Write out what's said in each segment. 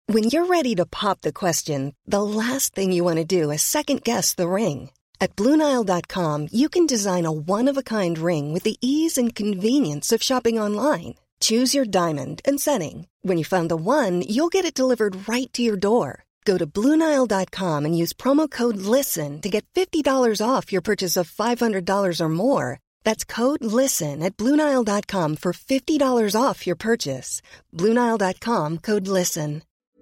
When you're ready to pop the question, the last thing you want to do is second-guess the ring. At BlueNile.com, you can design a one-of-a-kind ring with the ease and convenience of shopping online. Choose your diamond and setting. When you find the one, you'll get it delivered right to your door. Go to BlueNile.com and use promo code LISTEN to get $50 off your purchase of $500 or more. That's code LISTEN at BlueNile.com for $50 off your purchase. BlueNile.com, code LISTEN.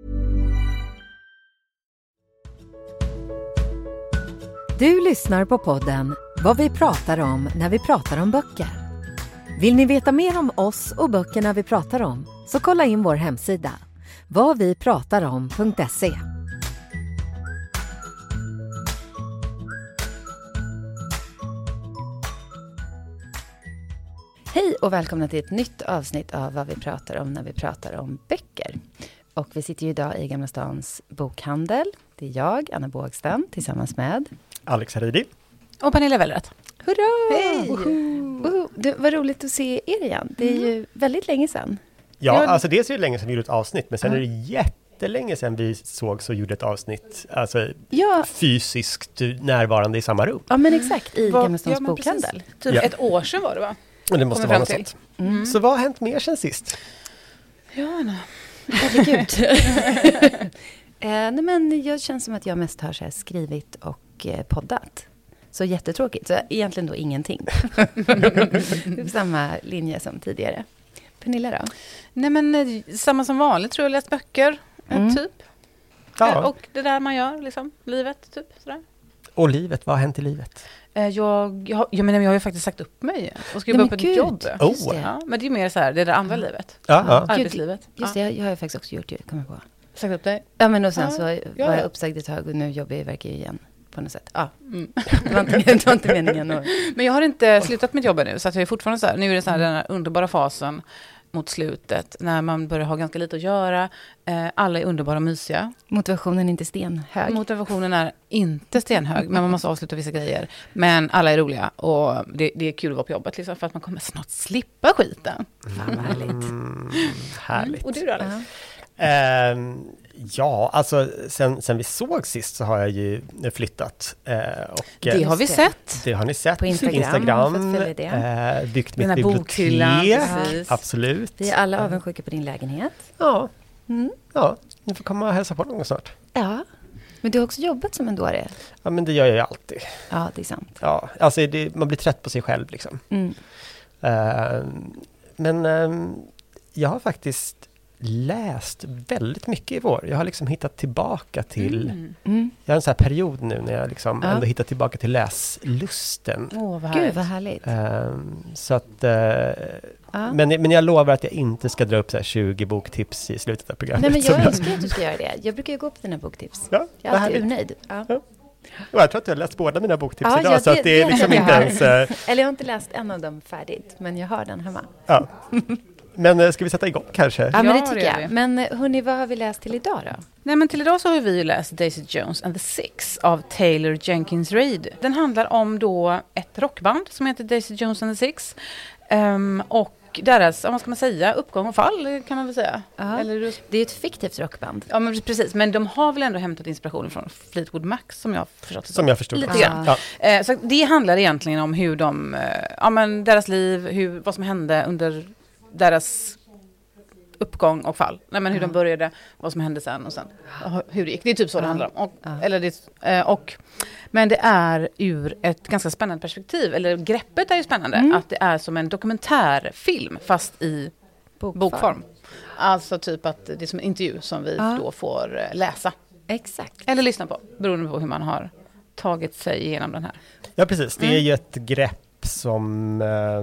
Du lyssnar på podden Vad vi pratar om när vi pratar om böcker. Vill ni veta mer om oss och böckerna vi pratar om, så kolla in vår hemsida vadvipratarom.se. Hej och välkomna till ett nytt avsnitt av Vad vi pratar om när vi pratar om böcker. Och vi sitter ju idag i Gamla Stans bokhandel. Det är jag, Anna Bågström, tillsammans med Alex Haridi. Och Pernilla Wellrätt. Hurra! Hej! Det var roligt att se er igen. Det är ju väldigt länge sedan. Ja, alltså det är så länge sedan vi gjorde ett avsnitt. Men sen är det jättelänge sedan vi sågs och gjorde ett avsnitt. Alltså fysiskt närvarande i samma rum. Ja, men exakt. I Gamla Stans bokhandel. Typ ett år sedan var det, va? Och det måste vara något sånt. Så vad har hänt mer sen sist? Ja, Anna. Herregud. Nej, men jag känns som att jag mest har så här skrivit och poddat. Så jättetråkigt. Så egentligen då ingenting. Samma linje som tidigare. Pernilla då? Nej, men samma som vanligt, tror jag. Läst böcker, typ. Ja. Och det där man gör, liksom. Livet, typ. Sådär. Och livet, vad har hänt i livet? Jag har ju faktiskt sagt upp mig och ska jobba upp ett jobb. Ja, men det är ju mer så här, det är det andra livet. Arbetslivet. Just det, jag har ju faktiskt också gjort det, kommer jag på. Sagt upp dig? Ja, men och sen så var jag uppsagd ett tag och nu jobbar jag verkar igen på något sätt. Ja, det var inte meningen. Men jag har inte slutat mitt jobb nu, så att jag är fortfarande så här, nu är det så här den här underbara fasen mot slutet, när man börjar ha ganska lite att göra. Alla är underbara och mysiga. Motivationen är inte stenhög. Motivationen är inte stenhög, men man måste avsluta vissa grejer. Men alla är roliga och det är kul att vara på jobbet, liksom, för att man kommer snart slippa skiten. Fan, vad härligt. Härligt. Och du då, Alex? Ja, alltså sen vi såg sist så har jag ju flyttat. Och, det har vi sett. Det har ni sett. På Instagram. Byggt mitt bibliotek. Absolut. Vi är alla avundsjuka på din lägenhet. Ja. Ja, ni får komma och hälsa på någon snart. Ja, men du har också jobbat som en dåre. Ja, men det gör jag ju alltid. Ja, det är sant. Ja, alltså man blir trött på sig själv liksom. Men jag har faktiskt läst väldigt mycket i vår. Jag har liksom hittat tillbaka till... Jag har en sån här period nu när jag liksom ändå hittat tillbaka till läslusten. Gud, vad härligt. Så att... Men jag lovar att jag inte ska dra upp så här 20 boktips i slutet av programmet. Nej, men jag önskar att du ska göra det. Jag brukar ju gå på dina boktips. Ja, jag är alltid nöjd. Ja. Och jag tror att jag har läst båda mina boktips idag. Så att det är liksom inte ens... Eller jag har inte läst en av dem färdigt, men jag har den hemma. Ja. Men ska vi sätta igång kanske? Ja, men det tycker jag. Men hörni, vad har vi läst till idag då? Nej, men till idag så har vi läst Daisy Jones and the Six av Taylor Jenkins Reid. Den handlar om då ett rockband som heter Daisy Jones and the Six. Och deras, vad ska man säga, uppgång och fall kan man väl säga. Eller, det är ett fiktivt rockband. Ja, men precis. Men de har väl ändå hämtat inspiration från Fleetwood Mac, som jag förstått. Som jag förstod. Lite grann. Ja. Så det handlar egentligen om hur deras liv, vad som hände under deras uppgång och fall. Nej, men hur de började, vad som hände sen och sen hur det gick. Det är typ så det handlar om. Men det är ur ett ganska spännande perspektiv. Eller greppet är ju spännande. Att det är som en dokumentärfilm fast i bokform. Alltså typ att det är som en intervju som vi då får läsa. Exakt. Eller lyssna på. Beroende på hur man har tagit sig igenom den här. Ja, precis. Det är ju ett grepp som...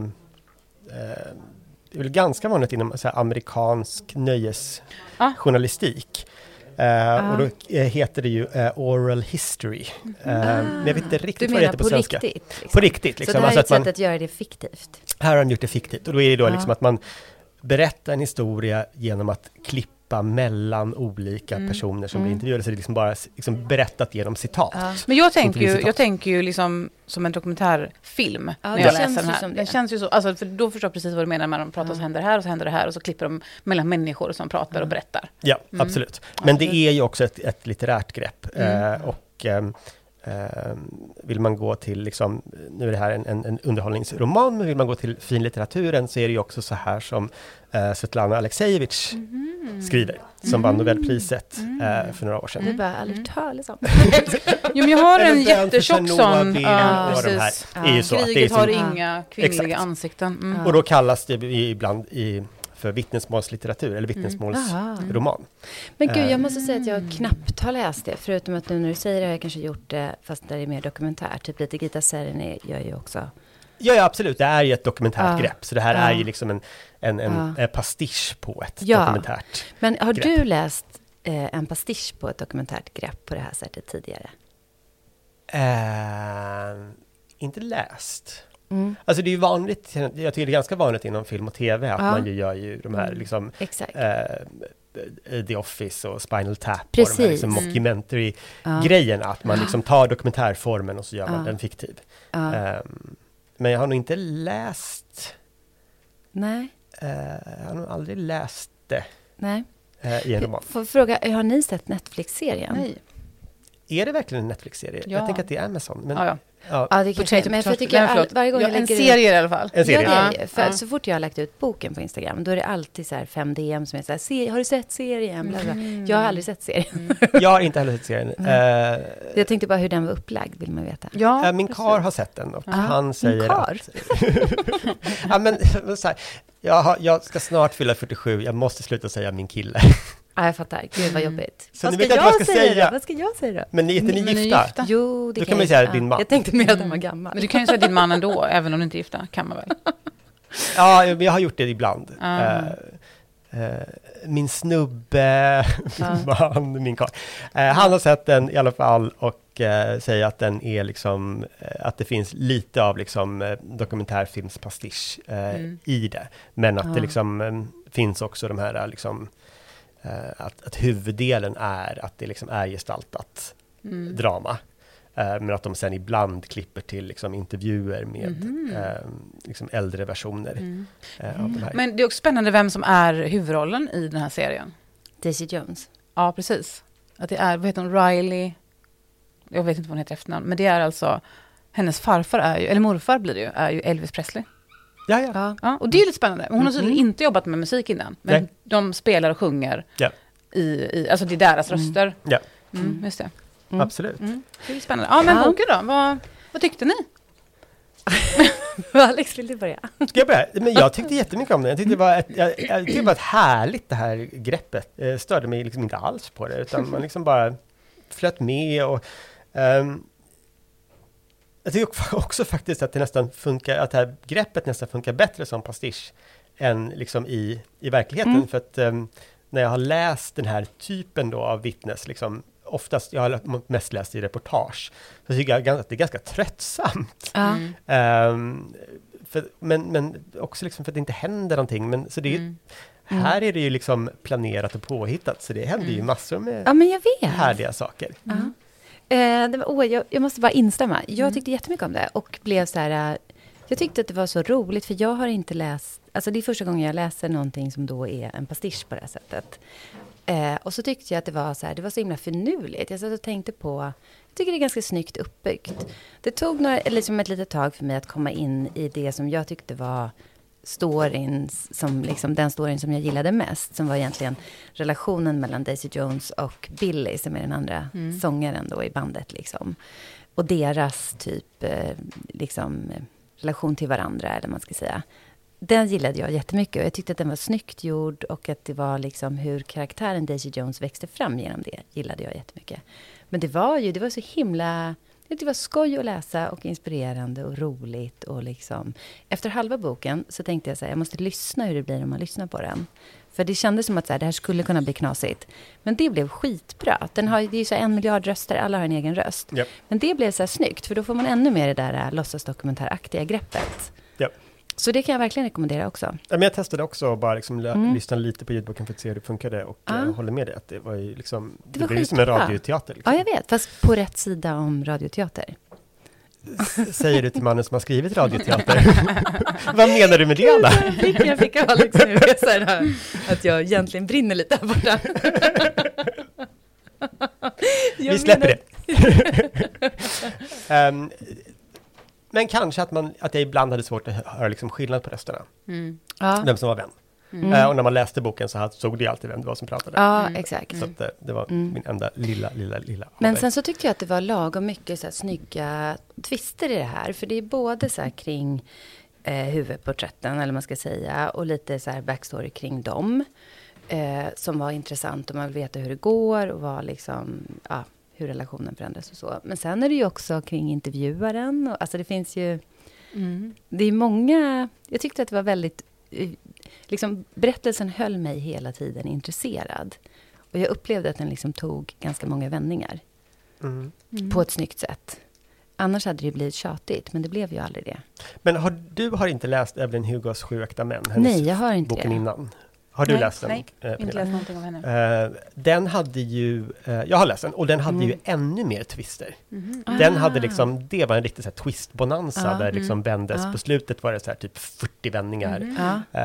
det är väl ganska vanligt inom så här, amerikansk nöjesjournalistik. Och då heter det ju oral history. Men jag vet inte riktigt vad det heter på svenska. Riktigt, liksom. På riktigt. Liksom. Så det här är ett sätt att göra det fiktivt. Här har han gjort det fiktivt. Och då är det då liksom att man berättar en historia genom att klippa klippa mellan olika personer som blir intervjuade. Så det är liksom bara liksom berättat genom citat. Men jag tänker ju liksom som en dokumentärfilm när jag läser den här. Det känns ju så, alltså, för då förstår jag precis vad du menar när de pratar, så händer det här och så händer det här och så klipper de mellan människor som pratar och berättar. Ja, absolut. Men det är ju också ett litterärt grepp. Vill man gå till liksom, nu är det här en underhållningsroman, men vill man gå till finlitteraturen så är det ju också så här som Svetlana Aleksejevich skriver, som vann Nobelpriset för några år sedan. Det är bara aldrig talas om. Jo, men jag har en jättetjock sån. Kriget har inga kvinnliga ansikten. Och då kallas det ibland för vittnesmålslitteratur eller vittnesmålsroman. Men gud, jag måste säga att jag knappt har läst det, förutom att nu när du säger det har jag kanske gjort det fast det är mer dokumentär. Typ lite Gita Sereny gör ju också. Ja, absolut. Det är ju ett dokumentärt grepp. Så det här är ju liksom en pastisch på ett dokumentärt Men har grepp. du läst en pastisch på ett dokumentärt grepp på det här sättet tidigare? Inte läst. Alltså det är ju vanligt, jag tycker det är ganska vanligt inom film och tv att man ju gör ju de här liksom The Office och Spinal Tap och de här liksom mockumentary-grejerna, att man liksom tar dokumentärformen och så gör man den fiktiv. Men jag har nog inte läst. Nej. Jag har nog aldrig läst det. Nej. I en roman. Får fråga, har ni sett Netflix-serien? Nej. Är det verkligen en Netflix-serie? Ja. Jag tänker att det är Amazon. Men, det kanske, men jag tycker varje gång jag lägger en serie i alla fall. En serie. Ja, det är, för så fort jag har lagt ut boken på Instagram, då är det alltid så här 5 DM som är så här, har du sett serien? Jag har aldrig sett serien. Jag har inte heller sett serien. Jag tänkte bara hur den var upplagd, vill man veta. Ja, min karl har sett den och han säger att... ja, men så här, jag ska snart fylla 47, jag måste sluta säga min kille. Ja, jag fattar. Gud vad jobbigt. Så vad ska jag säga? Vad ska jag säga då? Men ni är inte gifta? Jo, det då kan man säga din man. Jag tänkte mer att han var gammal. Men du kan ju säga din man ändå, även om du inte är gifta, kan man väl? Ja, jag har gjort det ibland. Min snubbe, min karl. Han har sett den i alla fall och säger att den är liksom, att det finns lite av liksom dokumentärfilmspastisch i det. Men att det liksom finns också de här liksom att huvuddelen är att det liksom är gestaltat drama. Men att de sen ibland klipper till liksom intervjuer med liksom äldre versioner av de här. Men det är också spännande vem som är huvudrollen i den här serien. Daisy Jones. Ja, precis. Att det är, vad heter hon, Riley? Jag vet inte vad hon heter efternamn. Men det är alltså, hennes farfar är ju, eller morfar blir det ju, är ju Elvis Presley. Ja, och det är lite spännande. Hon har tydligen inte jobbat med musik innan. Men de spelar och sjunger i alltså det är deras röster. Ja. Just det. Absolut. Det är spännande. Ja, men boken då? Vad tyckte ni? Alex, vill du börja? Ska jag börja? Men jag tyckte jättemycket om den. Jag tyckte det var ett härligt det här greppet. Störde mig liksom inte alls på det. Utan man liksom bara flöt med. Och, jag tycker också faktiskt att det nästan funkar, att det här greppet nästan funkar bättre som pastisch än liksom i verkligheten. För att när jag har läst den här typen då av vittnes, liksom, oftast, jag har mest läst i reportage, så tycker jag att det är ganska tröttsamt. Men också liksom för att det inte händer någonting. Men, så det är, här är det ju liksom planerat och påhittat, så det händer ju massor med härliga saker. Jag måste bara instämma. Jag tyckte jättemycket om det och blev så här... Jag tyckte att det var så roligt, för jag har inte läst... Alltså det är första gången jag läser någonting som då är en pastisch på det här sättet. Och så tyckte jag att det var så här, det var så himla finurligt. Jag satt och tänkte på... Jag tycker det är ganska snyggt uppbyggt. Det tog liksom ett litet tag för mig att komma in i det som jag tyckte var storyn, som liksom den storyn som jag gillade mest, som var egentligen relationen mellan Daisy Jones och Billy, som är den andra sångaren då i bandet liksom. Och deras typ liksom relation till varandra, eller man ska säga. Den gillade jag jättemycket och jag tyckte att den var snyggt gjord, och att det var liksom hur karaktären Daisy Jones växte fram genom det gillade jag jättemycket. Men det var så himla... Det var skoj att läsa och inspirerande och roligt. Och liksom. Efter halva boken så tänkte jag så här, jag måste lyssna hur det blir om man lyssnar på den. För det kändes som att så här, det här skulle kunna bli knasigt. Men det blev skitbra. Det är ju så 1 miljard röster, alla har en egen röst. Yep. Men det blev så här snyggt, för då får man ännu mer det där låtsasdokumentäraktiga greppet. Yep. Så det kan jag verkligen rekommendera också. Ja, men jag testade också och bara liksom lyssna lite på ljudboken för att se hur det funkade och håller med dig att det var ju liksom, det blir som en radioteater. Liksom. Ja, jag vet, fast på rätt sida om radioteater. Säger du till mannen som har skrivit radioteater? Vad menar du med det, Anna? Jag fick Alex nu att jag egentligen brinner lite här borta. Vi släpper det. Men kanske att jag ibland hade svårt att höra liksom skillnad på rösterna. Vem som var vem. Och när man läste boken så såg det alltid vem det var som pratade. Ja, exakt. Så att det var min enda lilla. Men sen så tyckte jag att det var lagom mycket så här snygga twister i det här. För det är både så här kring huvudporträtten, eller man ska säga, och lite så här backstory kring dem. Som var intressant och man vill veta hur det går och vad liksom, hur relationen förändras och så. Men sen är det ju också kring intervjuaren. Och, alltså det finns ju, det är många, jag tyckte att det var väldigt, liksom berättelsen höll mig hela tiden intresserad. Och jag upplevde att den liksom tog ganska många vändningar. På ett snyggt sätt. Annars hade det blivit tjatigt, men det blev ju aldrig det. Men du har inte läst Evelyn Hugos 7 äkta män? Nej, jag har inte boken det. Innan. Har du läst den? Nej, inte läst någonting av henne. Den hade ju, jag har läst den, och den hade ju ännu mer twister. Den hade liksom, det var en riktig så här twist-bonanza där liksom vändes. På slutet var det så här typ 40 vändningar.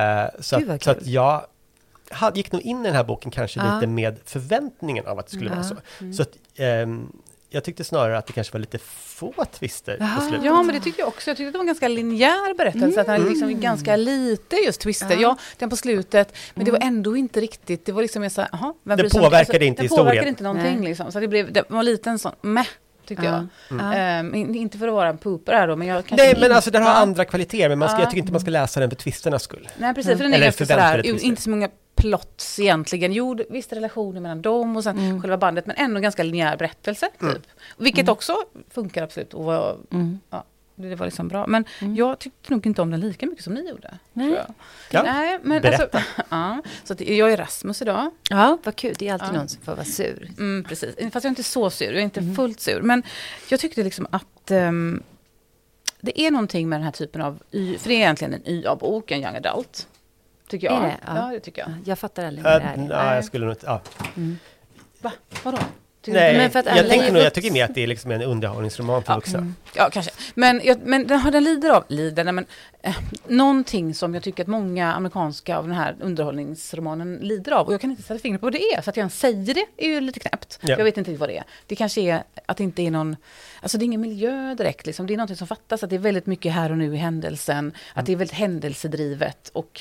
Så att jag gick nog in i den här boken kanske lite med förväntningen av att det skulle vara så. Så att jag tyckte snarare att det kanske var lite få twister på slutet. Ja, men det tyckte jag också. Jag tyckte att det var en ganska linjär berättelse. Att han liksom ganska lite just twister. Ja, den på slutet. Men det var ändå inte riktigt. Det var liksom jag sa, det påverkade inte historien. Det påverkade inte någonting liksom. Så det var lite en sån tyckte jag. Inte för att vara en pooper här då, men jag kanske... Nej, men alltså den har andra kvaliteter, men jag tycker inte man ska läsa den för twisternas skull. Nej, precis, för den är ganska sådär, inte så många plots egentligen. Jo, visst relationer mellan dem och sen själva bandet, men ändå ganska linjär berättelse, typ. Vilket också funkar absolut och var, det var liksom bra. Men jag tyckte nog inte om den lika mycket som ni gjorde. Nej. Nej, men berätta. Alltså, så att jag är Rasmus idag. Ja, vad kul. Det är alltid någon som får vara sur. Precis. Fast jag är inte så sur. Jag är inte fullt sur. Men jag tyckte liksom att det är någonting med den här typen av för det är egentligen en YA-bok, en young adult. Tycker jag. Är det? Ja, det tycker jag. Jag fattar aldrig vad det är. Nej, jag skulle nog inte... Va? Vadå? Nej, men för att jag tycker mer att det är liksom en underhållningsroman för vuxna. Ja, kanske. Men den lider men någonting som jag tycker att många amerikanska av den här underhållningsromanen lider av. Och jag kan inte sätta fingret på vad det är. Så att jag säger det är ju lite knäppt. Ja. Jag vet inte vad det är. Det kanske är att det inte är någon... Alltså det är ingen miljö direkt. Liksom. Det är någonting som fattas. Att det är väldigt mycket här och nu i händelsen. Att det är väldigt händelsedrivet. Och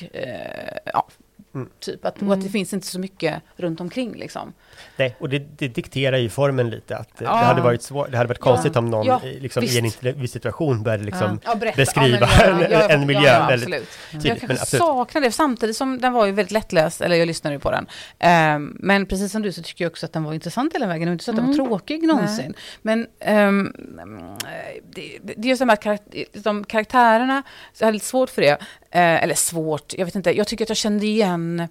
typ att det finns inte så mycket runt omkring liksom. Nej, och det dikterar ju formen lite att det hade varit svårt, det hade varit konstigt om någon liksom, i en intervjusituation började liksom beskriva en miljö väldigt tydligt. Jag saknar det samtidigt som den var ju väldigt lättläst, eller jag lyssnade ju på den. Men precis som du så tycker jag också att den var intressant hela vägen och inte så att den var tråkig någonsin. Men det är just de karaktärerna, så jag hade lite svårt för det. Eller svårt, jag vet inte. Jag tycker att jag kände igen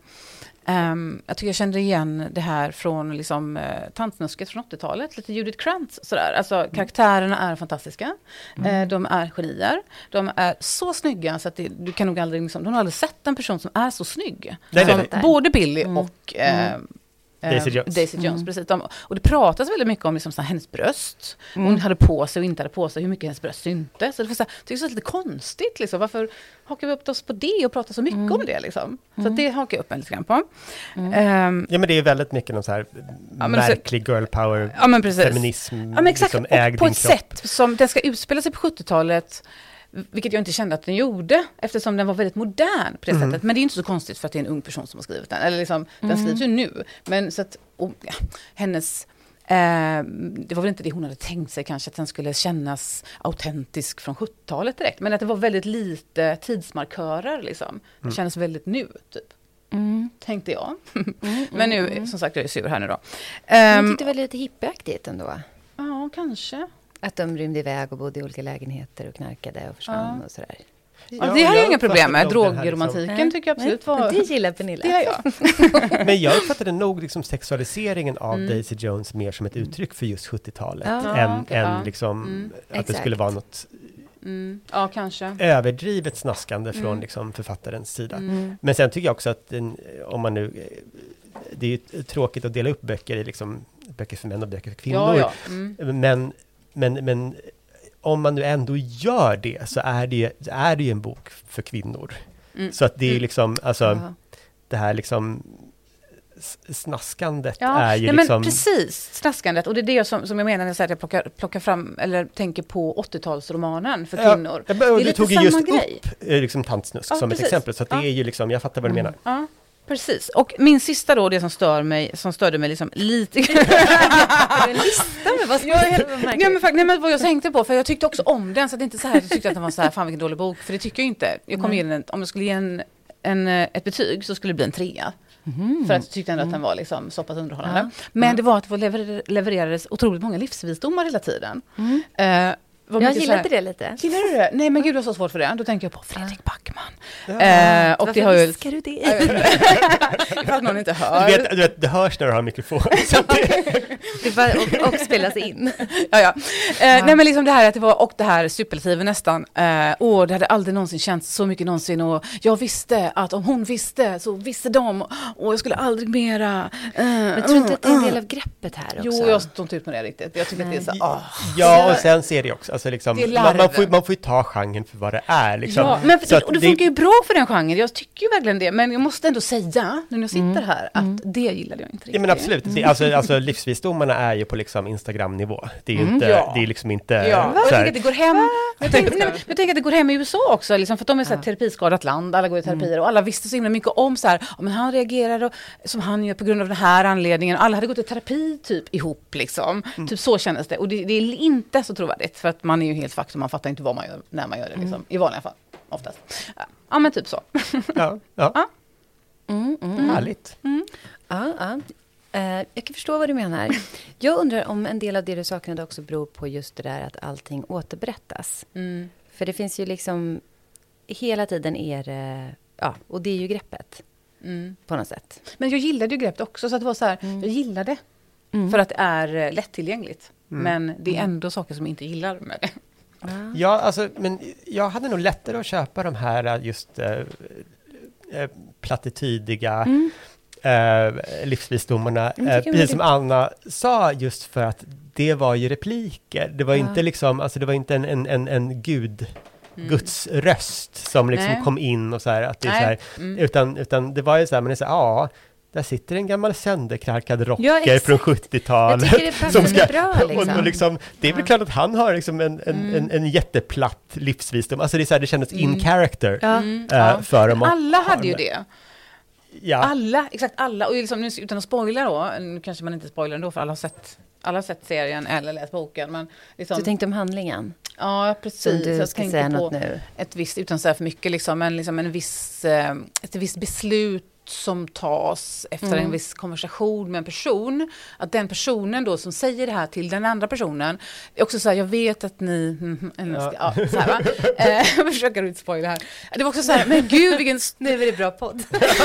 det här från liksom, Tantsnusket från 80-talet. Lite Judith Krantz sådär. Alltså karaktärerna är fantastiska. De är genier. De är så snygga så att du kan nog aldrig liksom, du har aldrig sett en person som är så snygg. Både Billy och Daisy Jones, precis. Och det pratas väldigt mycket om liksom, så här, hennes bröst. Hon hade på sig och inte hade på sig, hur mycket hennes bröst syntes. Så det tycker jag är lite konstigt. Liksom. Varför hakar vi upp oss på det och pratar så mycket om det? Liksom? Så att det hakar jag upp mig lite grann på. Ja, men det är väldigt mycket någon så här märklig girl power, feminism. Ja, men exakt. Liksom, och på ett sätt som den ska utspela sig på 70-talet. Vilket jag inte kände att den gjorde, eftersom den var väldigt modern på det sättet. Men det är inte så konstigt för att det är en ung person som har skrivit den. Eller liksom, den skrivs ju nu. Men så att, hennes... det var väl inte det hon hade tänkt sig kanske, att den skulle kännas autentisk från 70-talet direkt. Men att det var väldigt lite tidsmarkörer liksom. Det kändes väldigt nu, typ. Tänkte jag. Men nu, som sagt, jag är sur här nu då. Jag tyckte det var lite hippieaktigt ändå. Ja, kanske. Att de rymde iväg och bodde i olika lägenheter och knarkade och försvann och sådär. Ja, det har jag inga problem med. Drogromantiken liksom, tycker jag absolut var... Det gillar Pernilla. Det har jag. Men jag uppfattade nog liksom sexualiseringen av Daisy Jones mer som ett uttryck för just 70-talet. Än liksom att det skulle vara något Ja, kanske. Överdrivet snaskande från liksom författarens sida. Men sen tycker jag också att om man nu... Det är ju tråkigt att dela upp böcker i liksom, böcker för män och böcker för kvinnor. Ja. Men om man nu ändå gör det så är det ju en bok för kvinnor. Så att det är liksom, alltså det här liksom snaskandet är ju liksom... Men precis, snaskandet. Och det är det som jag menar när jag säger att jag plockar fram, eller tänker på 80-talsromanen för kvinnor. Det är lite tog samma just grej. Upp liksom Tantsnusk som ett exempel. Så att det är ju liksom, jag fattar vad du menar. Ja. Precis. Och min sista då, det som störde mig liksom lite... Nej, men vad jag tänkte på, för jag tyckte också om den, så att det inte så här, jag tyckte att den var så här, fan vilken dålig bok, för det tycker jag inte. Jag kom in, om jag skulle ge ett betyg så skulle det bli en 3. För att jag tyckte ändå att den var liksom så pass underhållande. Men det var att det levererades otroligt många livsvisdomar hela tiden. Jag gillade det lite. Gillar du det? Nej, men gud, det var så svårt för det. Då tänker jag på Fredrik Backman. Och det har ju... viskar du det? För att någon inte hör. Du vet, det hörs när du har en mikrofon. och spelas in. Nej, men liksom det här att det var, och det här superlativet nästan. Det hade aldrig någonsin känts så mycket någonsin. Och jag visste att om hon visste så visste de. Och jag skulle aldrig mera... Men tror inte att det är en del av greppet här också? Jo, jag står inte ut med det riktigt. Jag tycker att det är så... Ja, och sen ser det också. Alltså liksom, man får ju ta genren för vad det är. Liksom. Ja, men och det funkar ju bra för den genren. Jag tycker ju verkligen det. Men jag måste ändå säga, när jag sitter här, att det gillade jag inte riktigt. Ja, men absolut. Alltså livsvisdomarna är ju på liksom Instagram-nivå. Det är ju inte, det är liksom inte... Ja, jag tänker att det går hem. Jag tänker att det går hem i USA också. Liksom, för att de är så här terapiskadat land. Alla går i terapier. Och alla visste så himla mycket om så här, men han reagerar som han gör på grund av den här anledningen. Alla hade gått i terapi typ ihop. Liksom. Typ så kändes det. Och det är inte så trovärdigt. För att man är ju helt faktum. Man fattar inte vad man gör när man gör det. Liksom. I vanliga fall. Oftast. Ja, men typ så. Ja. Härligt. Jag kan förstå vad du menar. Jag undrar om en del av det du saknade också beror på just det där att allting återberättas. För det finns ju liksom hela tiden och det är ju greppet på något sätt. Men jag gillade ju greppet också, så att det var så här, jag gillade för att det är lättillgängligt. Men det är ändå saker som jag inte gillar med det. Ja, alltså, men jag hade nog lättare att köpa de här just plattitydiga livsvisdomarna. Precis som Anna sa, just för att det var ju repliker. Det var inte liksom, alltså det var inte en Guds röst som liksom kom in och så här, att det är så här, utan det var ju så här, men det är så här, där sitter en gammal sönderknarkad rocker från 70-talet. Jag tycker det som ska, bra. Liksom. Och liksom, det är väl klart att han har liksom en jätteplatt livsvisdom. Alltså det är så här, det kändes in character för dem. Alla hade ju det. Ja. Exakt alla. Och liksom, nu, utan att spoila då, nu kanske man inte spoilar ändå, för alla har sett serien eller läst boken. Men liksom, du tänkte om handlingen? Ja, precis. Du jag ska tänkte säga på något nu. Ett visst, utan så här för mycket, liksom ett visst beslut som tas efter en viss konversation med en person, att den personen då som säger det här till den andra personen är också så här, jag vet att ni så här, va? Jag försöker inte spoila här. Det var också så här, men gud vilken nu är det bra podd.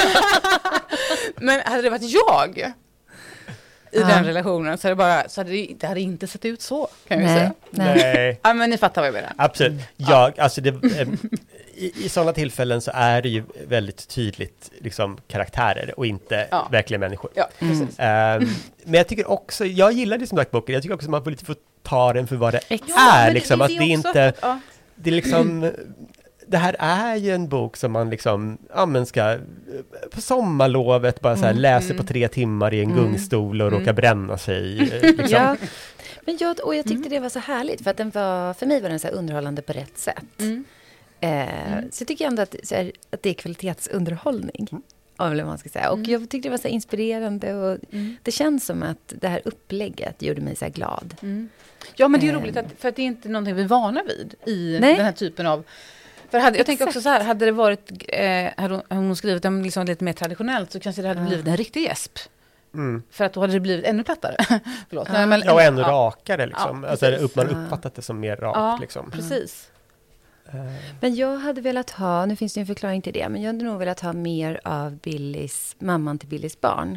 Men hade det varit jag i den relationen så hade det inte sett ut så, kan jag säga. Nej. Ja, men ni fattar vad jag menar. Absolut. Alltså i sådana tillfällen så är det ju väldigt tydligt liksom karaktärer och inte verkliga människor. Ja, precis. Men jag tycker också, jag gillar det som sagt boken. Jag tycker också att man får lite få ta den för vad det är. Liksom, att det inte, det är liksom, det här är ju en bok som man liksom, ska på sommarlovet bara så här läser på 3 timmar i en gungstol och råkar bränna sig. Liksom. Ja. Men jag tyckte det var så härligt, för att för mig var den så här underhållande på rätt sätt. Så jag tycker ändå att det är kvalitetsunderhållning, vad man ska säga. Och jag tyckte det var så inspirerande, och det känns som att det här upplägget gjorde mig så här glad. Ja, men det är roligt för att det är inte någonting vi är vana vid i den här typen av... För jag tänker också så här, hade det varit, hade hon skrivit dem liksom lite mer traditionellt, så kanske det hade blivit en riktig gäsp. För att då hade det blivit ännu plattare. Förlåt. Och ännu rakare liksom. Alltså, man uppfattat det som mer rakt liksom. Precis. Men jag hade velat ha, nu finns det en förklaring till det, men jag hade nog velat ha mer av mamman till Billys barn.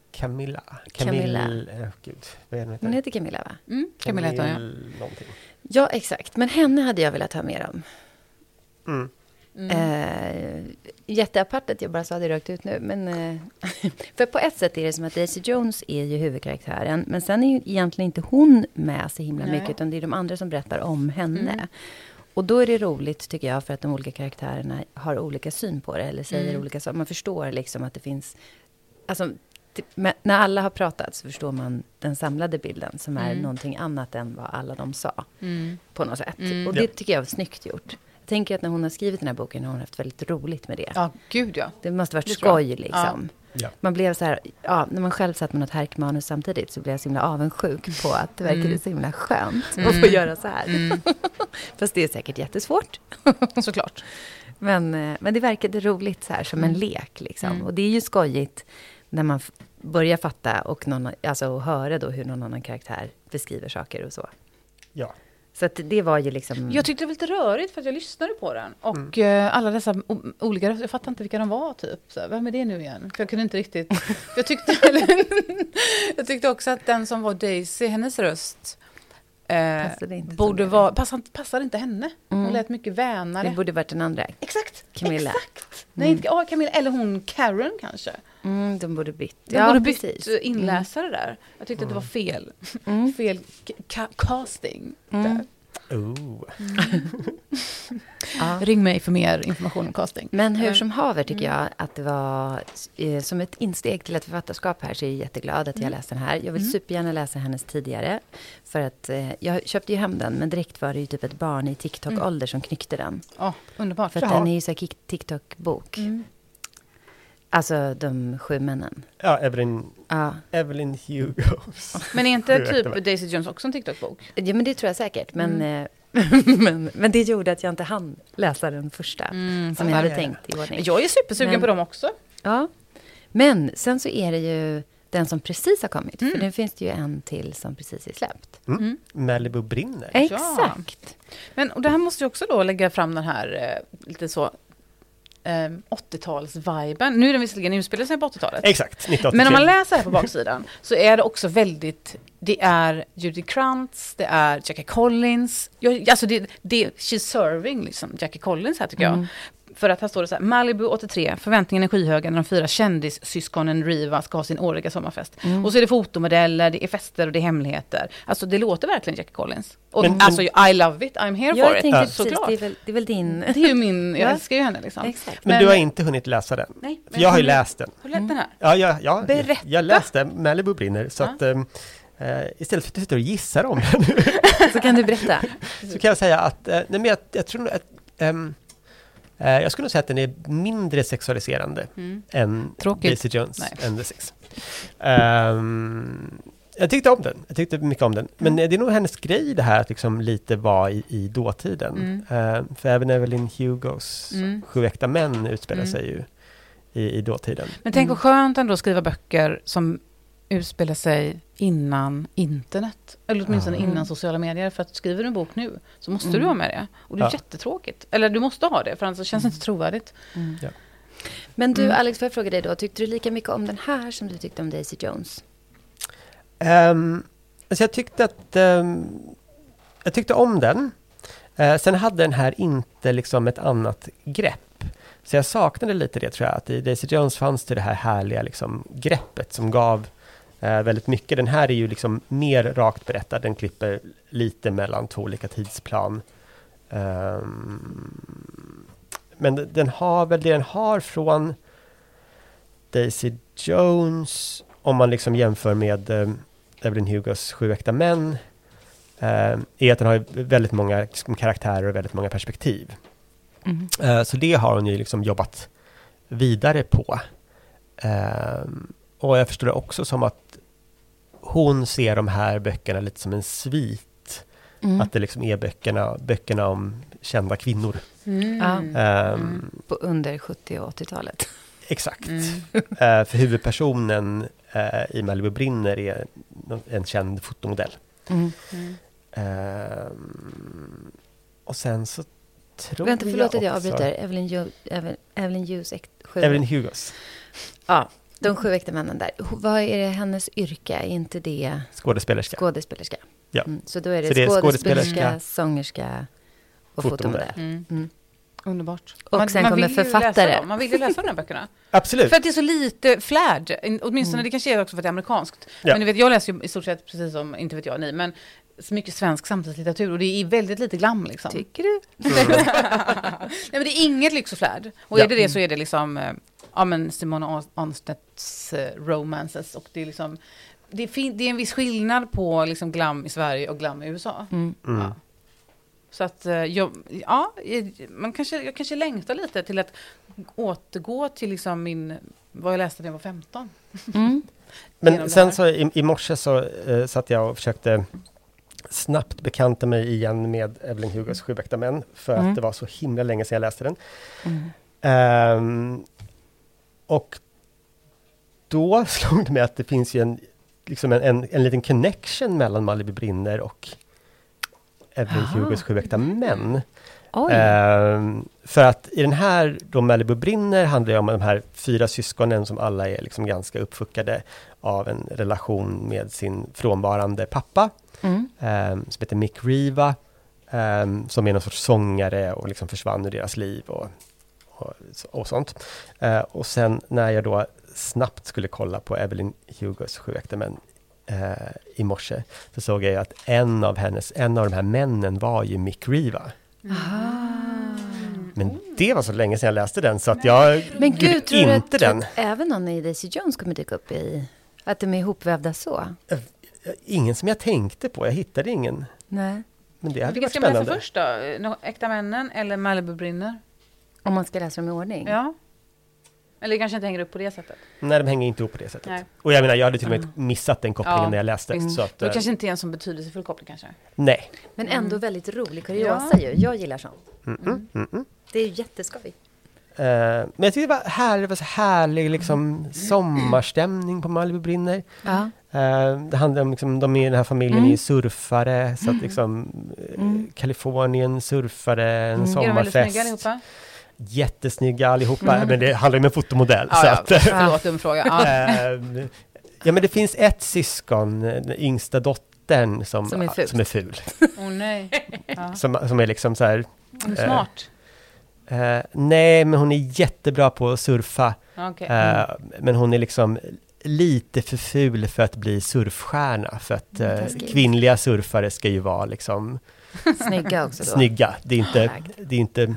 Camilla. Camilla. Gud, vad är det? Hon heter Camilla, va? Camilla heter hon, någonting. Ja, exakt. Men henne hade jag velat ha mer om. Jätteapart att jag bara sa det rakt ut nu. Men, för på ett sätt är det som att Daisy Jones är ju huvudkaraktären. Men sen är ju egentligen inte hon med så himla mycket. Utan det är de andra som berättar om henne. Och då är det roligt tycker jag. För att de olika karaktärerna har olika syn på det. Eller säger olika saker. Man förstår liksom att det finns... Alltså, när alla har pratat så förstår man den samlade bilden. Som är någonting annat än vad alla de sa. På något sätt. Och det tycker jag var snyggt gjort. Jag tänker att när hon har skrivit den här boken har hon haft väldigt roligt med det. Ja, gud ja. Det måste varit skoj liksom. Ja. Man blev så här, när man själv satt med något härkmanus samtidigt så blev jag så himla avundsjuk på att det verkade så himla skönt att få göra så här. Fast det är säkert jättesvårt. Såklart. Men det verkade roligt så här som en lek liksom. Och det är ju skojigt när man börjar fatta och höra då hur någon annan karaktär beskriver saker och så. Ja. Så att det var ju liksom... Jag tyckte det var lite rörigt för att jag lyssnade på den. Och alla dessa olika röster, jag fattar inte vilka de var typ. Så, vem är det nu igen? För jag kunde inte riktigt... jag tyckte också att den som var Daisy, hennes röst... passade inte henne. Hon lät mycket vänare. Det borde varit den andra. Exakt. Camilla. Exakt. Nej, inte Camilla. Eller hon Karen kanske. De borde bytt. De borde bytt inläsare där. Jag tyckte att det var fel. Fel casting där. Ring mig för mer information om casting. Men hur som haver tycker jag att det var som ett insteg till ett författarskap här, så är jag jätteglad att jag läste den här. Jag vill supergärna läsa hennes tidigare för att jag köpte ju hem den, men direkt var det ju typ ett barn i TikTok-ålder som knyckte den. Underbart. För att den är ju så här TikTok-bok. Alltså de 7 männen. Ja, Evelyn Hugos. Men är inte typ Daisy Jones också en TikTok-bok? Ja, men det tror jag säkert. Men, men det gjorde att jag inte hann läsa den första. Som jag hade tänkt i ordning. Jag är supersugen på dem också. Ja, men sen så är det ju den som precis har kommit. För nu finns det ju en till som precis är släppt. Malibu brinner. Exakt. Ja. Men och det här måste ju också då lägga fram den här lite så... 80-tals-viben. Nu är den visserligen utspelad sig på 80-talet. Exakt, 1983. Men om man läser här på baksidan så är det också väldigt... Det är Judy Krantz, det är Jackie Collins. She's serving liksom Jackie Collins här tycker jag. För att här står det så här, Malibu 83, förväntningen är skyhöga när de 4 kändissyskonen Riva ska ha sin årliga sommarfest. Och så är det fotomodeller, det är fester och det är hemligheter. Alltså det låter verkligen Jackie Collins. Och alltså I love it, I'm here for it. Såklart. Det är väl din... Det är ju min, jag älskar ju henne liksom. Exakt. Men du har inte hunnit läsa den? Nej. För jag har ju läst den. Har du läst den här? Ja, berätta. Jag läste Malibu brinner. Så att istället för att du sitter och gissar om den så kan du berätta. Så kan jag säga att jag tror att jag skulle nog säga att den är mindre sexualiserande än Daisy Jones and the Six. Jag tyckte om den. Jag tyckte mycket om den. Men det är nog hennes grej det här att liksom lite vara i dåtiden. För även Evelyn Hugos 7 äkta män utspelar sig ju i dåtiden. Men tänk vad skönt ändå att skriva böcker som utspelar sig innan internet. Eller åtminstone innan sociala medier. För att skriver du en bok nu så måste du ha med det. Och det är jättetråkigt. Eller du måste ha det för annars känns det inte trovärdigt. Ja. Men du Alex, får jag fråga dig då. Tyckte du lika mycket om den här som du tyckte om Daisy Jones? Alltså jag tyckte att jag tyckte om den. Sen hade den här inte liksom ett annat grepp. Så jag saknade lite det tror jag. Att i Daisy Jones fanns det här härliga liksom, greppet som gav väldigt mycket. Den här är ju liksom mer rakt berättad. Den klipper lite mellan 2 olika tidsplan. Men den har väl det den har från Daisy Jones om man liksom jämför med Evelyn Hugos 7 äkta män är att den har väldigt många liksom, karaktärer och väldigt många perspektiv. Så det har hon ju liksom jobbat vidare på. Och jag förstår det också som att hon ser de här böckerna lite som en svit. Att det liksom är böckerna om kända kvinnor. På under 70- och 80-talet. Exakt. För huvudpersonen i Malibu brinner är en känd fotomodell. Och sen så tror jag förlåt att jag också... avbryter. Evelyn Hugos. Ja, de 7 äkta männen där. Vad är det hennes yrke? Är inte det... Skådespelerska. Ja. Så då är Så det det är skådespelerska, sångerska och fotomodell. Underbart. Och sen kommer författare. Man vill ju läsa de här böckerna. Absolut. För att det är så lite flärd. Åtminstone det kanske är också för att det är amerikanskt. Ja. Men ni vet, jag läser ju i stort sett precis som, inte vet jag ni, men så mycket svensk samtidslitteratur. Och det är väldigt lite glam liksom. Tycker du? Nej, men det är inget lyx och flärd. Och är det så är det liksom Simone Arnstedts romances. Och det är liksom det är en viss skillnad på liksom glam i Sverige och glam i USA. Ja. Så att jag kanske längtar lite till att återgå till liksom vad jag läste när jag var 15. Men sen så i morse så satt jag och försökte snabbt bekanta mig igen med Evelyn Hugos 7 äkta män, för att det var så himla länge sedan jag läste den. Och då slog det mig att det finns ju en liten connection mellan Malibu brinner och Evelyn Hugos 7 äkta män. För att i den här då Malibu brinner handlar det om de här 4 syskonen som alla är liksom ganska uppfuckade av en relation med sin frånvarande pappa som heter Mick Riva, som är någon sorts sångare och liksom försvann ur deras liv och sånt. Och sen när jag då snabbt skulle kolla på Evelyn Hugos 7 äkta män i morse, så såg jag att en av de här männen var ju Mick Riva. Men det var så länge sedan jag läste den, så att jag Men gud, tror du att den. även någon i Daisy Jones kommer dyka upp i att de är ihopvävda så? Ingen som jag tänkte på, jag hittade ingen. Nej. Men det hade Vilka varit ska man läsa spännande. först då? Äkta männen eller Malibu brinner? Om man ska läsa dem i ordning? Ja. Eller kanske inte hänger upp på det sättet. Nej, de hänger inte upp på det sättet. Nej. Och jag menar, jag hade till och med missat den kopplingen när jag läste. Så att, det kanske inte är en så betydelsefull koppling kanske. Nej. Men ändå väldigt rolig kuriosa ju. Jag gillar sånt. Det är ju jätteskoj. Men jag tyckte det var så härlig liksom, sommarstämning på Malibu brinner. Ja. Det handlar om liksom, de i den här familjen är surfare, så att liksom Kalifornien surfare, en sommarfest. Är de väldigt snygga allihopa? Jättesnygga allihopa, men det handlar ju om en fotomodell. Så att, förlåt, dum fråga. Ja, men det finns ett syskon, den yngsta dottern som är ful. Åh nej. Som är liksom så här... Smart. Nej, men hon är jättebra på att surfa. Okay. Men hon är liksom lite för ful för att bli surfstjärna. För att kvinnliga surfare ska ju vara liksom... Snygga också då. Snygga. Det är inte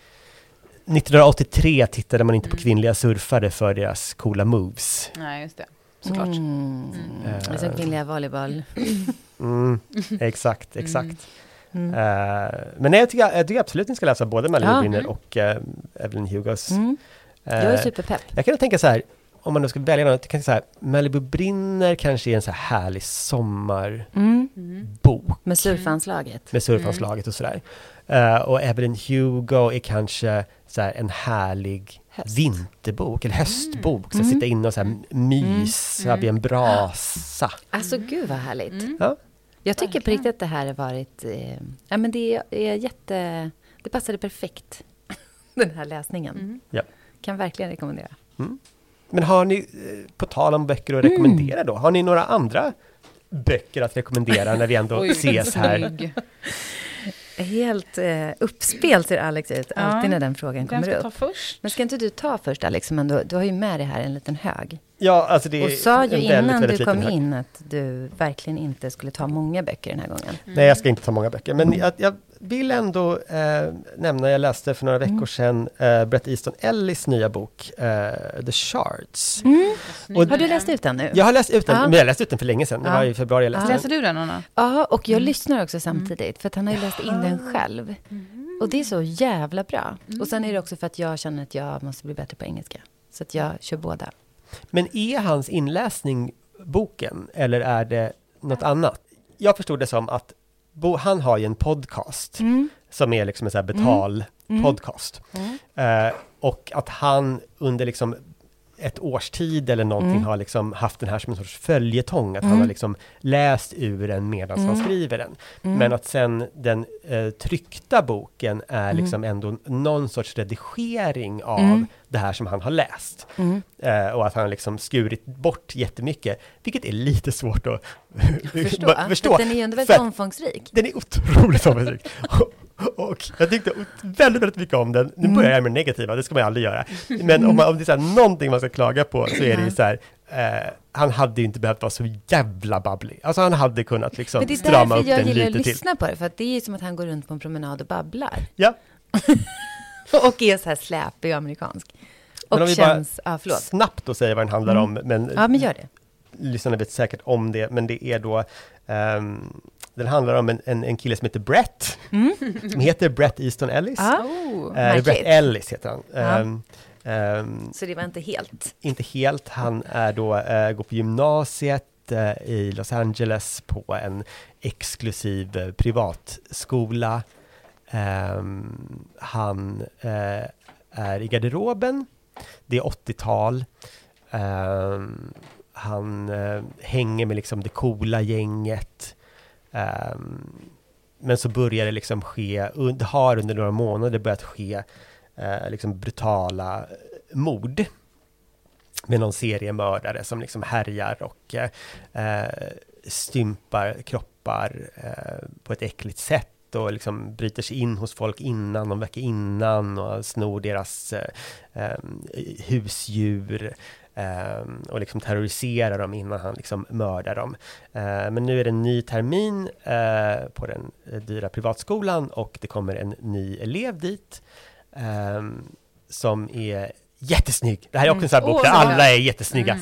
1983 tittade man inte på kvinnliga surfare för deras coola moves. Nej, just det. Såklart. Alltså kvinnliga volleyboll. Exakt. Men nej, jag tycker absolut att ni ska läsa både Malibu brinner och Evelyn Hugos. Jag är superpepp. Jag kan tänka så här, om man då ska välja något, kan jag säga Malibu brinner kanske är en så här härlig sommarbok. Med surfanslaget. Med surfanslaget och sådär. Och Evelyn Hugo är kanske så här en härlig vinterbok eller höstbok. Så sitta inne och så här mysa vid en brasa. Alltså gud vad härligt. Ja. Jag tycker på riktigt att det här har varit... men det är det passade perfekt, den här läsningen. Ja. Kan verkligen rekommendera. Men har ni, på tal om böcker att rekommendera då, har ni några andra böcker att rekommendera när vi ändå ses här? Helt uppspel ser Alex ut, alltid när den frågan kommer upp. Ta först? Men ska inte du ta först, Alex? Men du har ju med det här en liten hög. Ja, alltså det är och sa ju innan väldigt du kom in att du verkligen inte skulle ta många böcker den här gången. Nej, jag ska inte ta många böcker. Men jag vill ändå nämna, jag läste för några veckor sedan Bret Easton Ellis nya bok The Shards. Och, har du läst ut den nu? Jag har läst ut den, men jag läste ut den för länge sedan. Det var i februari jag läste den. Läser du den, Anna? Ja, och jag lyssnar också samtidigt. För att han har ju läst in den själv. Och det är så jävla bra. Och sen är det också för att jag känner att jag måste bli bättre på engelska. Så att jag kör båda. Men är hans inläsning boken eller är det något annat? Jag förstod det som att han har ju en podcast som är liksom en sån här podcast. Och att han under liksom ett års tid eller någonting har liksom haft den här som en sorts följetong, att han har liksom läst ur den medan han skriver den. Men att sen den tryckta boken är liksom ändå någon sorts redigering av det här som han har läst. Och att han liksom skurit bort jättemycket, vilket är lite svårt att förstå. Den är ju ändå väldigt omfångsrik. Den är otroligt omfångsrik. Och jag tyckte väldigt, väldigt mycket om den. Nu börjar jag med negativa, det ska man aldrig göra. Men om det är så här, någonting man ska klaga på, så är det ju så här, han hade ju inte behövt vara så jävla babblig. Alltså han hade kunnat liksom strama upp den lite till. Men det är därför jag gillar att lyssna på det, för att det är ju som att han går runt på en promenad och babblar. Ja. Och är så här släpig och amerikansk. Och men om vi känns, bara snabbt då säger vad den handlar om. Men, ja, men gör det. Lyssnarna vet säkert om det, men det är då den handlar om en kille som heter Brett. Som heter Bret Easton Ellis. Bret Ellis heter han. Så det var inte helt? Inte helt. Han är då, går på gymnasiet i Los Angeles på en exklusiv privatskola. Han är i garderoben. Det är 80-tal. Han hänger med liksom det coola gänget. Men så börjar det liksom ske, har under några månader börjat ske liksom brutala mord med någon seriemördare som liksom härjar och stympar kroppar på ett äckligt sätt och liksom bryter sig in hos folk någon vecka innan och snor deras husdjur och liksom terroriserar dem innan han liksom mördar dem. Men nu är det en ny termin på den dyra privatskolan och det kommer en ny elev dit som är jättesnygg. Det här är också en sån här bok där alla är jättesnygga.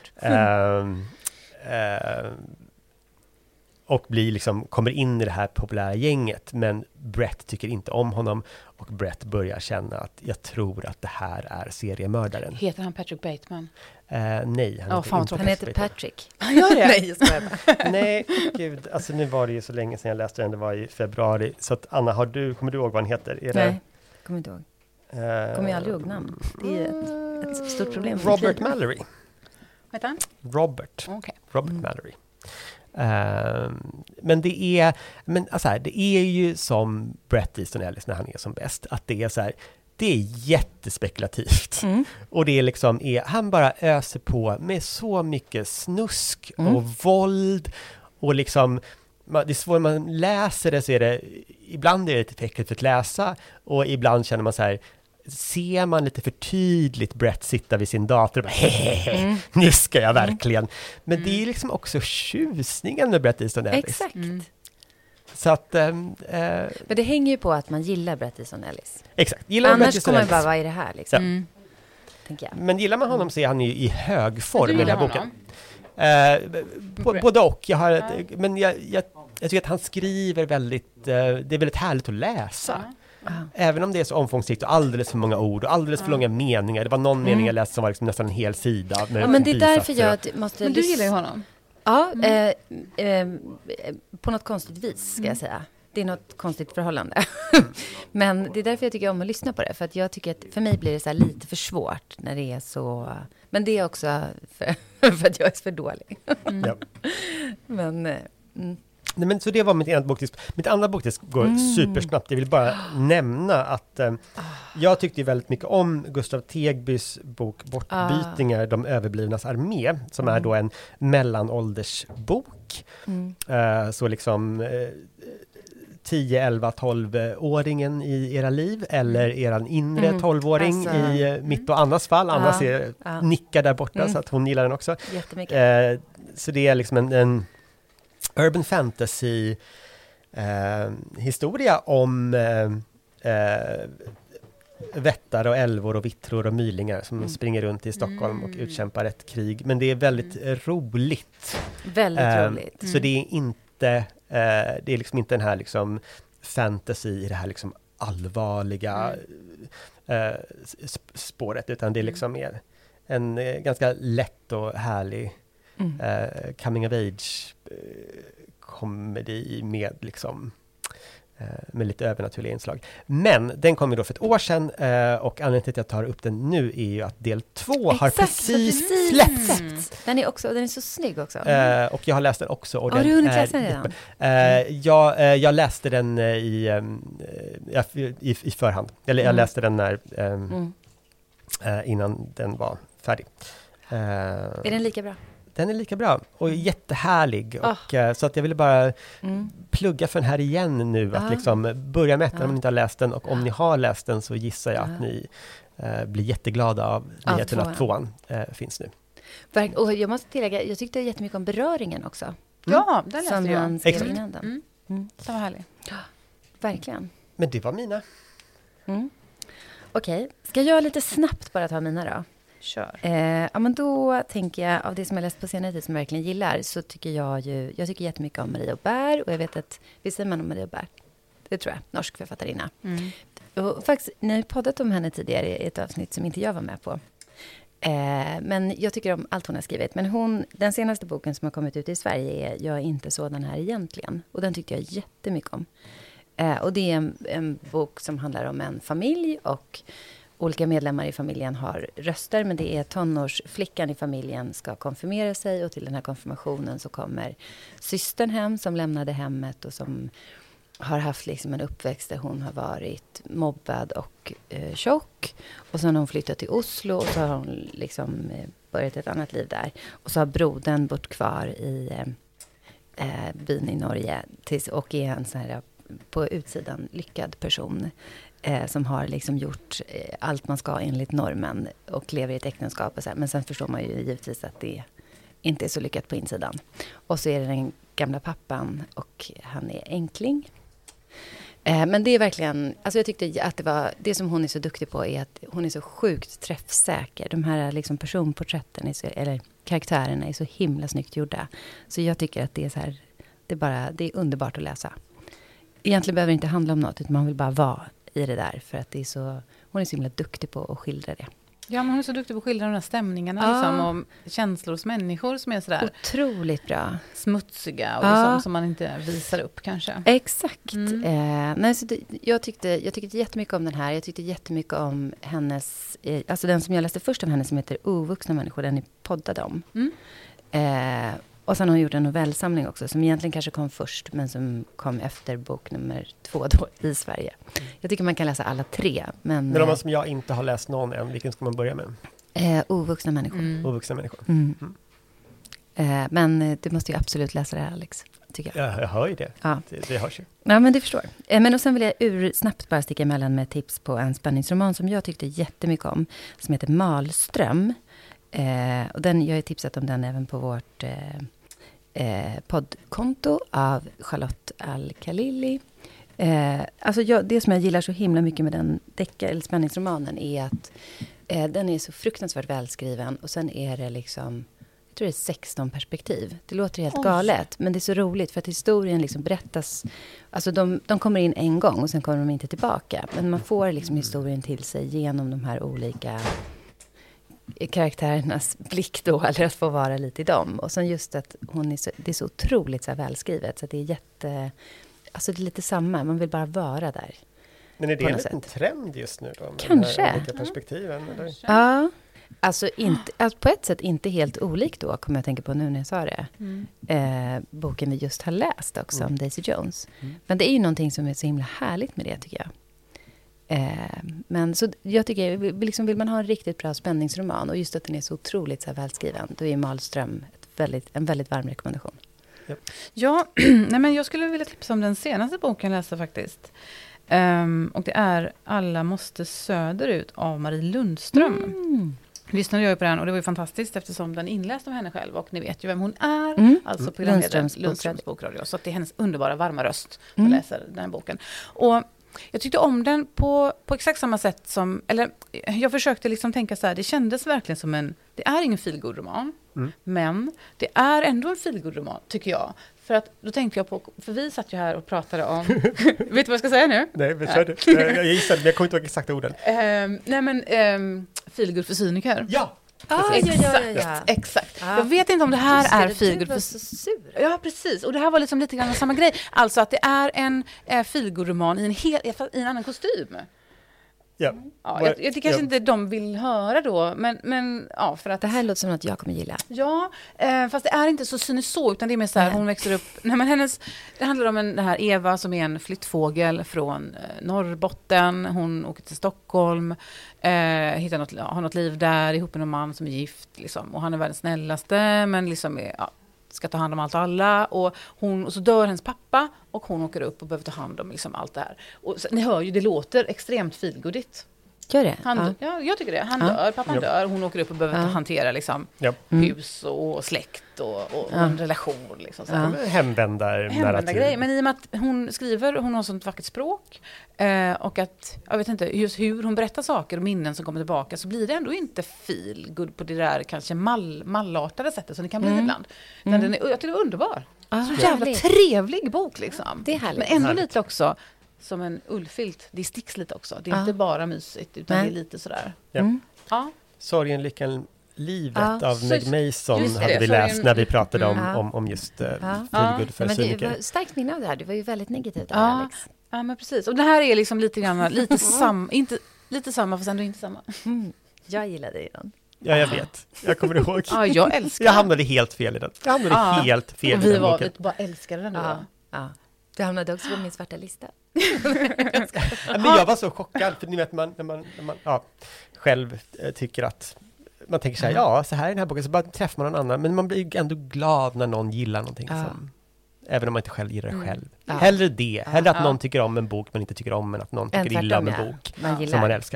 Och kommer in i det här populära gänget, men Brett tycker inte om honom och Brett börjar känna att jag tror att det här är seriemördaren. Heter han Patrick Bateman? Nej, han heter Patrick. Han gör det? Nej, jag skojar bara. Nej, gud, alltså nu var det ju så länge sedan jag läste den, det var i februari, så att Anna, kommer du ihåg vad han heter? Nej, kommer inte ihåg. Kommer jag aldrig ihåg namn. Det är ett stort problem. Robert Mallory. Vet han? Robert Mm. Mallory. Men det är det är ju som Bret Easton Ellis när han är som bäst, att det är så här, det är jättespekulativt. Och det är liksom han bara öser på med så mycket snusk och våld och liksom det är svårt, man läser det så är det ibland är det lite äckligt för att läsa och ibland känner man så här, ser man lite för tydligt Brett sitta vid sin dator och bara, nu ska jag verkligen. Men det är liksom också tjusningen med Bret Easton Ellis. Exakt. Så att... Men det hänger ju på att man gillar Bret Easton Ellis. Exakt. Annars kommer man bara, vad är det här liksom? Tänker jag. Men gillar man honom så är han ju i hög form i den här boken. Både både och. Men jag tycker att han skriver väldigt... det är väldigt härligt att läsa. Även om det är så omfångsrikt och alldeles för många ord och alldeles för långa meningar. Det var någon mening jag läste som var liksom nästan en hel sida. Men det är därför jag måste... Men du gillar ju honom. Ja, på något konstigt vis ska jag säga. Det är något konstigt förhållande. Men det är därför jag tycker om att lyssna på det. För att jag tycker att för mig blir det så här lite för svårt när det är så... Men det är också för att jag är för dålig. Ja. Men... Nej, men så det var mitt ena boktips. Mitt andra boktips går supersnabbt. Jag vill bara nämna att jag tyckte väldigt mycket om Gustav Tegbys bok Bortbytingar, de överblivnas armé, som är då en mellanåldersbok. Så liksom 10, 11, 12-åringen i era liv eller eran inre 12-åring i mitt och Annas fall. Anna nickar där borta så att hon gillar den också. Jättemycket. Så det är liksom en urban fantasy historia om vättar och älvor och vittror och mylingar som springer runt i Stockholm och utkämpar ett krig. Men det är väldigt roligt. Väldigt roligt. Så det är inte det är liksom inte den här liksom fantasy i det här liksom allvarliga spåret, utan det är liksom mer en ganska lätt och härlig coming of age komedi med liksom med lite övernaturliga inslag. Men den kom ju då för ett år sedan och anledningen till att jag tar upp den nu är ju att del 2 har precis släppts. Den är så snygg också. Och jag har läst den också. Och har du hunnit läsa den redan? Jag läste den i förhand. Eller jag läste den när innan den var färdig. Är den lika bra? Den är lika bra och jättehärlig. Och, så att jag ville bara plugga för den här igen nu. Att liksom börja med när man inte har läst den. Och om ni har läst den så gissar jag att ni blir jätteglada av nyheten att 2:an finns nu. Och jag måste tillägga, jag tyckte jättemycket om beröringen också. Ja, den läste jag. Som han skrev innan den. Den var härlig. Ja, verkligen. Men det var mina. Okej, ska jag lite snabbt bara ta mina då? Kör. Ja, men då tänker jag, av det som jag läst på senare tid som jag verkligen gillar, så tycker jag tycker jättemycket om Marie Aubert. Och jag vet att, visst säger man om Marie Aubert? Det tror jag, norsk författarinna. Och faktiskt, ni har ju poddat om henne tidigare i ett avsnitt som inte jag var med på. Men jag tycker om allt hon har skrivit. Men den senaste boken som har kommit ut i Sverige är Jag är inte sådan här egentligen. Och den tyckte jag jättemycket om. Och det är en bok som handlar om en familj och olika medlemmar i familjen har röster, men det är tonårsflickan i familjen ska konfirmera sig och till den här konfirmationen så kommer systern hem som lämnade hemmet och som har haft liksom en uppväxt där hon har varit mobbad och tjock. Och så har hon flyttat till Oslo och så har hon liksom börjat ett annat liv där. Och så har brodern bott kvar i byn i Norge och är en sån här på utsidan lyckad person. Som har liksom gjort allt man ska enligt normen och lever i ett äktenskap och så här. Men sen förstår man ju givetvis att det inte är så lyckat på insidan. Och så är det den gamla pappan och han är enkling. Men det är verkligen, alltså jag tyckte att det som hon är så duktig på är att hon är så sjukt träffsäker. De här liksom personporträtten eller karaktärerna är så himla snyggt gjorda. Så jag tycker att det är så här, det är underbart att läsa. Egentligen behöver det inte handla om något, utan man vill bara vara i det där. För att hon är så himla duktig på att skildra det. Ja, men hon är så duktig på att skildra de här stämningarna liksom, och känslor hos människor som är sådär otroligt bra. Smutsiga och liksom, som man inte visar upp kanske. Exakt. Jag tyckte jättemycket om den här. Jag tyckte jättemycket om hennes, alltså den som jag läste först av henne som heter Ovuxna människor, den ni poddade om. Och sen har hon gjort en novellsamling också som egentligen kanske kom först men som kom efter bok nummer 2 då i Sverige. Jag tycker man kan läsa alla 3. Men de som jag inte har läst någon än, vilken ska man börja med? Ovuxna människor. Ovuxna människor. Men du måste ju absolut läsa det här, Alex, tycker jag. Ja, jag hör ju det. Ja. Det hörs ju. Ja, men det förstår. Men och sen vill jag snabbt bara sticka emellan med tips på en spänningsroman som jag tyckte jättemycket om, som heter Malström. Och jag har tipsat om den även på vårt poddkonto av Charlotte Al-Khalili. Alltså det som jag gillar så himla mycket med den eller spänningsromanen är att den är så fruktansvärt välskriven och sen är det liksom, jag tror det är 16 perspektiv. Det låter helt galet, men det är så roligt för att historien liksom berättas, alltså de kommer in en gång och sen kommer de inte tillbaka. Men man får liksom historien till sig genom de här olika karaktärernas blick då, eller att få vara lite i dem. Och sen just att det är så otroligt så här välskrivet, så att det är alltså det är lite samma, man vill bara vara där. Men är det en liten trend just nu då? Med kanske. De här olika perspektiven? Eller? Ja, alltså på ett sätt inte helt olikt då, kommer jag tänka på nu när jag sa det. Boken vi just har läst också om Daisy Jones. Men det är ju någonting som är så himla härligt med det, tycker jag. Men så jag tycker, liksom, vill man ha en riktigt bra spänningsroman och just att den är så otroligt så här välskriven, då är Malström en väldigt varm rekommendation. Ja, nej, men jag skulle vilja tipsa om den senaste boken jag läste faktiskt. Och det är Alla måste söderut av Marie Lundström. Lyssnade jag på den och det var ju fantastiskt eftersom den inläst av henne själv och ni vet ju vem hon är. Alltså programledaren Lundströms bokradio. Så att det är hennes underbara varma röst som läser den här boken. Och jag tyckte om den på exakt samma sätt som, eller jag försökte liksom tänka så här, det kändes verkligen som det är ingen feelgood-roman, men det är ändå en feelgood-roman, tycker jag. För att då tänkte jag på, för vi satt ju här och pratade om, vet du vad jag ska säga nu? Nej, men kör du. Jag gissade, men jag kommer inte ihåg exakta orden. Feelgood för cyniker. Ja! Exakt. Jag vet inte om det här är feelgood. Du var så sur. Ja, precis. Och det här var liksom lite grann samma grej. Alltså att det är en feelgood-roman i en annan kostym. Ja. Ja, det kanske inte de vill höra då, men ja, för att det här låter som något jag kommer gilla. Ja, fast det är inte så cyniskt så, utan det är mer så här, hon växer upp, det handlar om den här Eva som är en flyttfågel från Norrbotten. Hon åker till Stockholm, har något liv där ihop med en man som är gift liksom, och han är världens snällaste, men liksom ska ta hand om allt och alla, och så dör hennes pappa och hon åker upp och behöver ta hand om liksom allt det här. Och så, ni hör ju, det låter extremt feelgoodigt. Gör det? Ja, jag tycker det. Han dör, pappan dör, hon åker upp och behöver hantera liksom, hus och släkt och en relation. Liksom, så hemvändargrej. Men i och med att hon har sånt vackert språk och att, jag vet inte, just hur hon berättar saker och minnen som kommer tillbaka, så blir det ändå inte feel good på det där kanske mallartade sättet som det kan bli ibland. Jag tycker det är underbar. Så jävla trevlig bok liksom. Det är härligt. Men ändå lite också som en ullfilt. Det sticks lite också. Det är inte bara mysigt, utan det är lite sådär. Ja. Sorgen, lyckan, livet av Meg Mason hade vi läst när vi pratade om just feelgood för så mycket. Det var starkt minne av det här. Du var ju väldigt negativt av Alex. Ja, men precis. Och det här är liksom lite grann, lite samma, fast ändå inte samma. Jag gillade ju den. Ja, jag vet. Jag kommer ihåg. Jag älskar. Jag hamnade helt fel i den. Och vi bara älskade den då. Du hamnade också på min svarta lista. Men jag var så chockad, för ni vet när man själv tycker att man tänker så här, så här i den här boken, så bara träffar man någon annan, men man blir ändå glad när någon gillar någonting även om man inte själv gillar det själv. Hellre att någon tycker om en bok man inte tycker om, än att någon tycker illa om en bok som man älskar.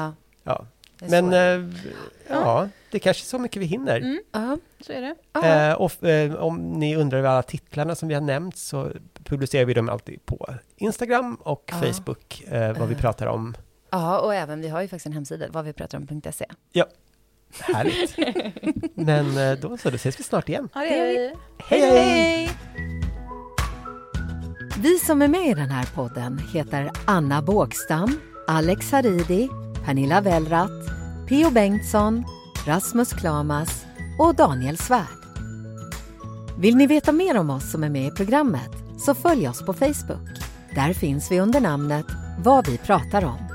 Men det är kanske så mycket vi hinner. Så är det. Och om ni undrar över alla titlarna som vi har nämnt, så publicerar vi dem alltid på Instagram och Facebook, vad vi pratar om. Ja, och även vi har ju faktiskt en hemsida, vadvipraterom.se. Ja, härligt. Men då ses vi snart igen. Ja, det gör vi. Hej! Vi som är med i den här podden heter Anna Bågstam, Alex Haridi, Pernilla Wellrath, P.O. Bengtsson, Rasmus Klamas och Daniel Svärd. Vill ni veta mer om oss som är med i programmet, så följ oss på Facebook. Där finns vi under namnet Vad vi pratar om.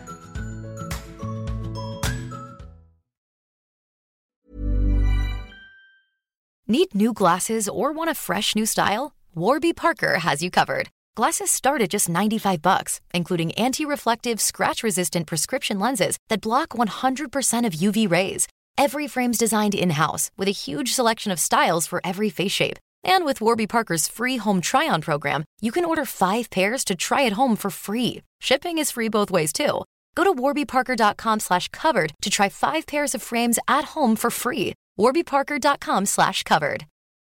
Need new glasses or want a fresh new style? Warby Parker has you covered. Glasses start at just $95, including anti-reflective, scratch-resistant prescription lenses that block 100% of UV rays. Every frame's designed in-house with a huge selection of styles for every face shape. And with Warby Parker's free home try-on program, you can order 5 pairs to try at home for free. Shipping is free both ways, too. Go to warbyparker.com/covered to try 5 pairs of frames at home for free. warbyparker.com/covered.